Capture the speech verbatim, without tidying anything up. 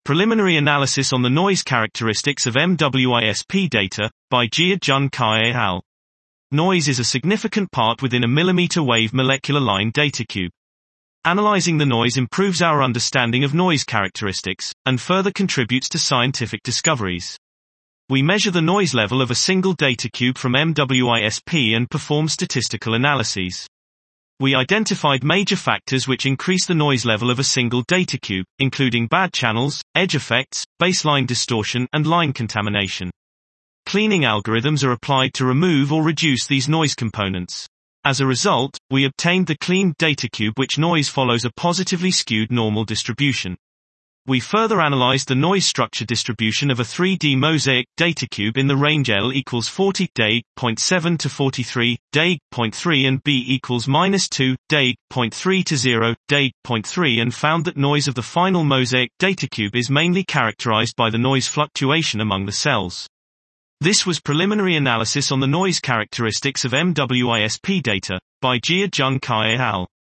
Preliminary Analysis on the Noise Characteristics of M W I S P Data, by Jia Jun Kai et al. Noise is a significant part within a millimeter wave molecular line data cube. Analyzing the noise improves our understanding of noise characteristics, and further contributes to scientific discoveries. We measure the noise level of a single data cube from M W I S P and perform statistical analyses. We identified major factors which increase the noise level of a single data cube, including bad channels, edge effects, baseline distortion, and line contamination. Cleaning algorithms are applied to remove or reduce these noise components. As a result, we obtained the cleaned data cube which noise follows a positively skewed normal distribution. We further analyzed the noise structure distribution of a three D mosaic data cube in the range L equals forty D A zero point seven to forty-three, D A zero point three and B equals minus two, D A zero point three to zero, D A zero point three and found that noise of the final mosaic data cube is mainly characterized by the noise fluctuation among the cells. This was preliminary analysis on the noise characteristics of M W I S P data, by Jia Jun Kai et al.